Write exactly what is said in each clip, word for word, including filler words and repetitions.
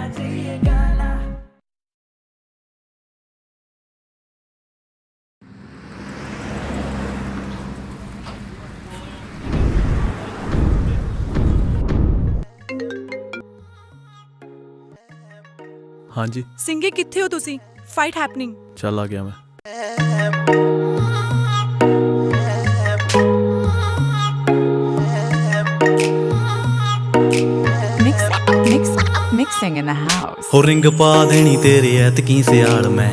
हाँ जी ਸਿੰਘੇ ਕਿੱਥੇ ਹੋ ਤੁਸੀਂ? Fight happening. चल आ गया मैं। Mix, mix, mixing in the house. हो रिंग पा देनी तेरे ऐतकी सियाल मैं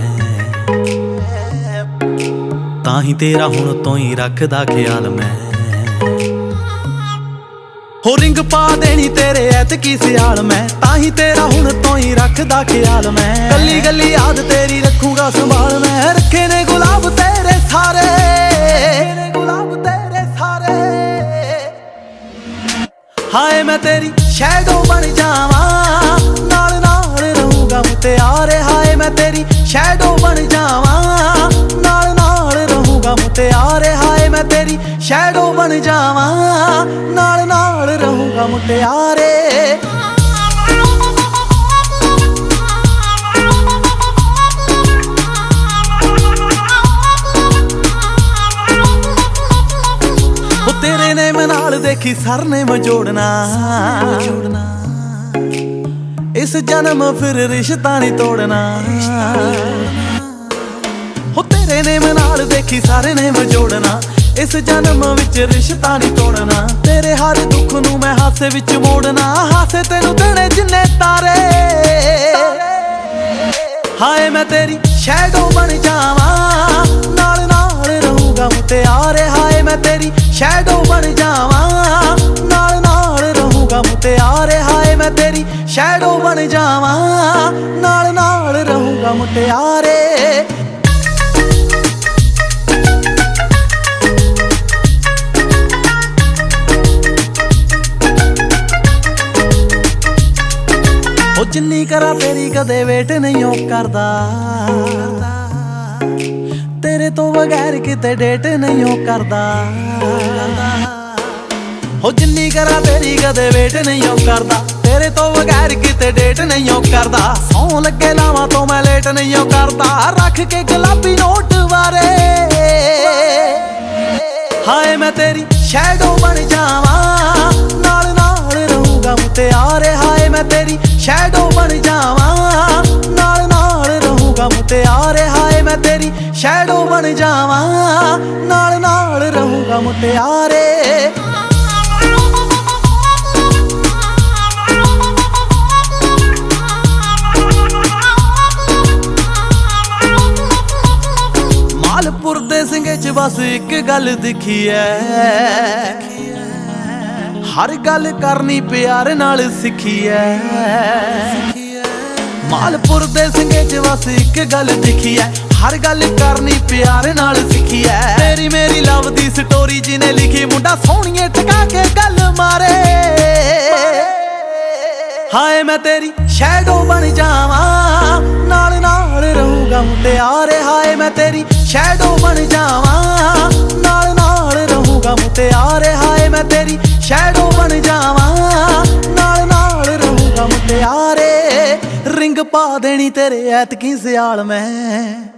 ताही तेरा हुण तो ही रखदा ख्याल मैं हो रिंग पा देनी तेरे ऐतकी सियाल मैं ताही तेरा हुण तो ही रखदा ख्याल मैं गली गली याद तेरी रखूंगा संभाल मैं रखे ने गुलाब तेरे सारे गुलाब तेरे सारे हाय मैं तेरी शैडो बन जावा नाल नाल रहूंगा मुटियारे हाय मैं तेरी शैडो बन जावा नाल नाल रहूंगा मुटियारे हाय मैं तेरी शैडो बन जावा नाल नाल रहूंगा मुटियारे तेरे ने मैं नाल देखी सर ने मैं जोड़ना इस जन्म फिर रिश्ता नहीं तोड़ना हो तेरे ने मैं नाल देखी सारे ने मैं जोड़ना इस जन्म विच रिश्ता नहीं तोड़ना तेरे हर दुख नू मैं हासे विच मोड़ना हासे तेनू देने जिन्ने तारे हाय मैं तेरी शैडो बन जावा नाल नाल रहूंगा मुटियारे हाय मैं तेरी शैडो बन जावा नाल नाल रहूंगा मुटियारे हाय मैं तेरी शैडो बन जावा नाल नाल रहूंगा मुटियारे ओ जिन्नी करा तेरी कदे वेट नहीं ओ करदा तेरे तो बगैर किते डेट नहीं ओ करदा हो जिन्नी करा तेरी कदे वेट नहीं ओ करदा तेरे तो बगैर किते डेट नहीं ओ करदा सौ लगे लावां तो मैं लेट नहीं ओ करदा रख के गुलाबी नोट वारे हाय मैं तेरी शैडो बन जावा नाल नाल रहूंगा मुटियारे हाय मैं तेरी शैडो बन जावा नाल नाल रहूंगा मुटियारे हाय मैं तेरी शैडो बन जावा नाल नाल रहूंगा मुटियारे मालपुर दे ਸਿੰਘੇ ਚ बस एक गल दिखी है हर गल करनी प्यार नाल सिखी है मालपुर दे ਸਿੰਘੇ ਚ बस एक गल दिखी है हर गल करनी प्यार नाल सिखी है तेरी मेरी लव दी स्टोरी जिने लिखी मुंडा सोहणीए टका के गल मारे हाय मैं तेरी शैडो बन जावा नाल नाल रहूंगा मुटियारे हाय मैं तेरी शैडो बन जावा नाल नाल रहूंगा मुटियारे हाय मैं तेरी शैडो बन जावा नाल नाल रहूंगा मुटियारे रिंग पा देनी तेरे ऐतकी सियाल मैं